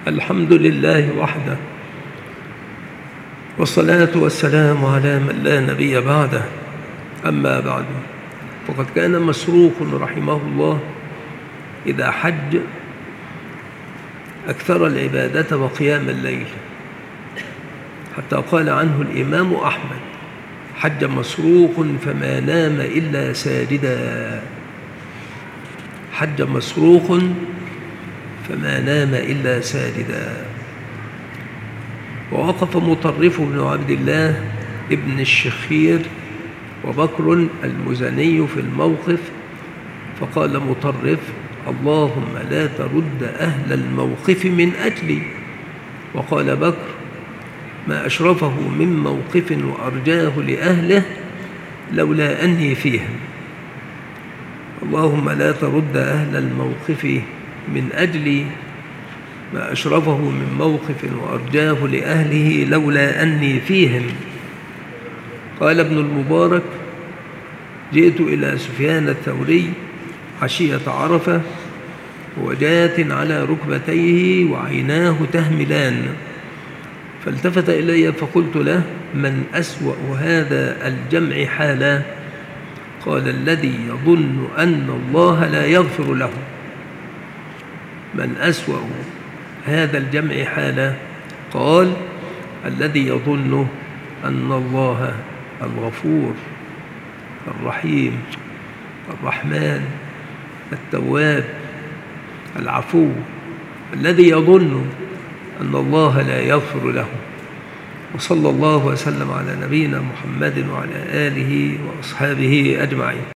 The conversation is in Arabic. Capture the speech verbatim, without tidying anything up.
الحمد لله وحده، والصلاة والسلام على من لا نبي بعده. أما بعد، فقد كان مسروق رحمه الله إذا حج أكثر العبادة وقيام الليل، حتى قال عنه الإمام أحمد: حج مسروق فما نام إلا ساجدا. حج مسروق فما نام إلا ساجدا. ووقف مطرف بن عبد الله ابن الشخير وبكر المزني في الموقف، فقال مطرف: اللهم لا ترد أهل الموقف من أجلي. وقال بكر: ما أشرفه من موقف وأرجاه لأهله لولا أني فيهم. اللهم لا ترد أهل الموقف من أجلي، ما أشرفه من موقف وأرجاه لأهله لولا أني فيهم. قال ابن المبارك: جئت إلى سفيان الثوري عشية عرفة وجاث على ركبتيه وعيناه تهملان، فالتفت إلي فقلت له: من أسوأ هذا الجمع حالا؟ قال: الذي يظن أن الله لا يغفر له. من أسوأ هذا الجمع حالا؟ قال: الذي يظن أن الله الغفور الرحيم الرحمن التواب العفو، الذي يظن أن الله لا يغفر له. وصلى الله وسلم على نبينا محمد وعلى آله وأصحابه أجمعين.